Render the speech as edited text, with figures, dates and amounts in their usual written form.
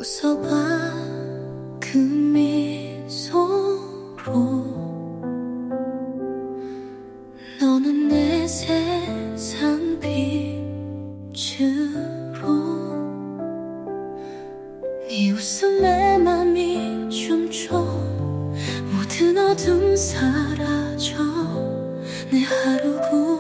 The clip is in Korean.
웃어봐 그 미소로. 너는 내 세상 빛으로. 네 웃음에 맘이 춤춰. 모든 어둠 사라져. 내 하루 구